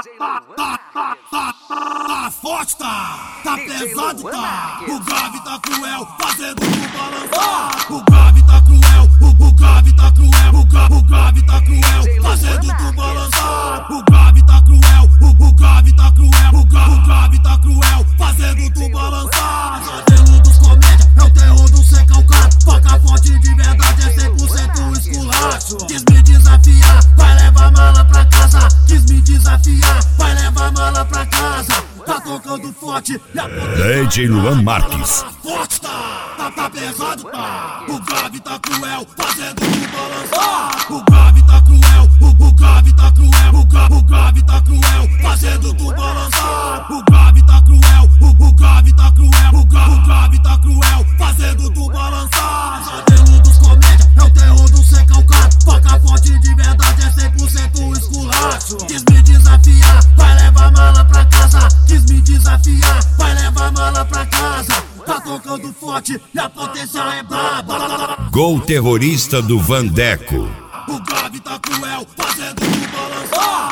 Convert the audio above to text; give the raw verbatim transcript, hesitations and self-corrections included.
tá, tá, tá, tá, tá forte, tá, tá pesado, tá. O grave tá cruel, fazendo tu balançar. O grave tá cruel, o, o grave tá cruel, o, gra, o grave tá cruel, fazendo tu balançar. O grave tá cruel, o, o grave tá cruel, o, gra, o grave tá cruel, fazendo tu balançar. Modelo dos comédia, é o terror do sem calcar. Faca forte de verdade, é cem por cento esculacho. Quis me desafiar, vai levar mala pra casa. Quis me desafiar, vai levar mala pra casa. Tá tocando forte e a D J Luan Marques. Forte tá, tá, tá pesado tá. O grave tá cruel, fazendo tu balançar. O grave tá cruel, o, o grave tá cruel, o, gra, o grave tá cruel, fazendo tu balançar. O grave tá cruel, o, o grave tá cruel, o, gra, o grave tá cruel, fazendo tu balançar. Modelo dos comédia, é o terror do sem calcar. Faca forte de verdade, é cem por cento esculacho. Quis me desafiar, vai levar mala pra casa. Quis me desafiar, vai levar mala pra casa. Tá tocando forte e a potência é braba. Gol terrorista do Vandeco. O grave tá cruel, fazendo tu balançar.